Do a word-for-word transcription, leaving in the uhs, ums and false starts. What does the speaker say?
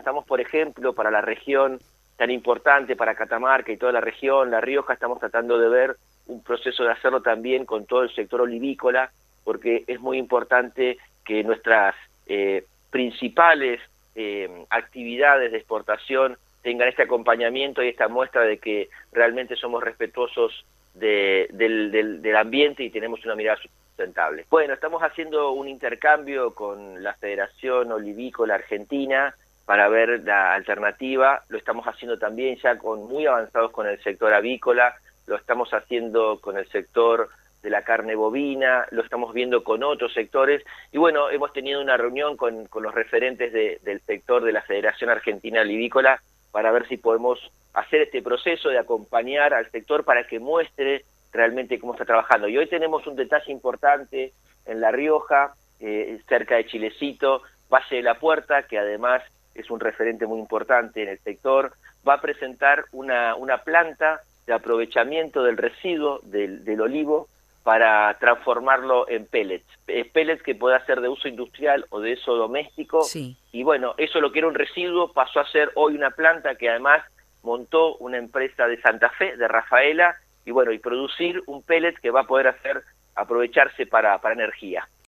estamos, por ejemplo, para la región tan importante, para Catamarca y toda la región, La Rioja, estamos tratando de ver un proceso de hacerlo también con todo el sector olivícola, porque es muy importante que nuestras eh, principales eh, actividades de exportación tengan este acompañamiento y esta muestra de que realmente somos respetuosos de, del, del, del ambiente y tenemos una mirada sustentable. Bueno, estamos haciendo un intercambio con la Federación Olivícola Argentina para ver la alternativa. Lo estamos haciendo también ya con muy avanzados con el sector avícola, lo estamos haciendo con el sector de la carne bovina, lo estamos viendo con otros sectores, y bueno, hemos tenido una reunión con, con los referentes de, del sector de la Federación Argentina Olivícola para ver si podemos hacer este proceso de acompañar al sector para que muestre realmente cómo está trabajando. Y hoy tenemos un detalle importante en La Rioja, eh, cerca de Chilecito, Valle de la Puerta, que además es un referente muy importante en el sector, va a presentar una, una planta de aprovechamiento del residuo del, del olivo para transformarlo en pellets, eh, pellets que pueda ser de uso industrial o de uso doméstico, Sí. y bueno, eso lo que era un residuo pasó a ser hoy una planta que además montó una empresa de Santa Fe, de Rafaela, y bueno, y producir un pellet que va a poder hacer, aprovecharse para, para energía.